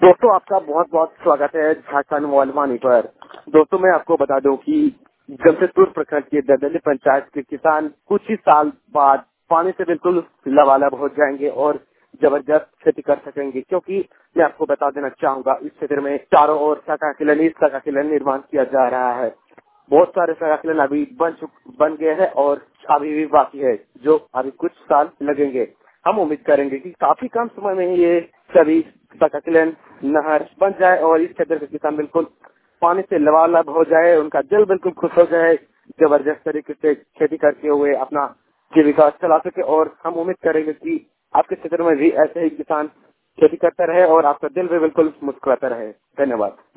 दोस्तों आपका बहुत बहुत स्वागत है झारखंड वालवानी पर। दोस्तों मैं आपको बता दूं कि जमशेदपुर प्रखंड के ददली पंचायत के किसान कुछ ही साल बाद पानी से बिल्कुल लबालब हो जाएंगे और जबरदस्त खेती कर सकेंगे, क्योंकि मैं आपको बता देना चाहूंगा इस क्षेत्र में चारों ओर शाखा किलन निर्माण किया जा रहा है। बहुत सारे शाखा किलन अभी बन गए हैं और अभी भी बाकी है, जो अभी कुछ साल लगेंगे। हम उम्मीद करेंगे कि काफी कम समय में ही ये सभी शाखा किलन नहर बन जाए और इस क्षेत्र के किसान बिल्कुल पानी से लबालब हो जाए, उनका दिल बिल्कुल खुश हो जाए, जबरदस्त तरीके से खेती करते हुए अपना जीविका चला सके। और हम उम्मीद करेंगे कि आपके क्षेत्र में भी ऐसे ही किसान खेती करता रहे और आपका दिल भी बिल्कुल मुस्कुराता रहे। धन्यवाद।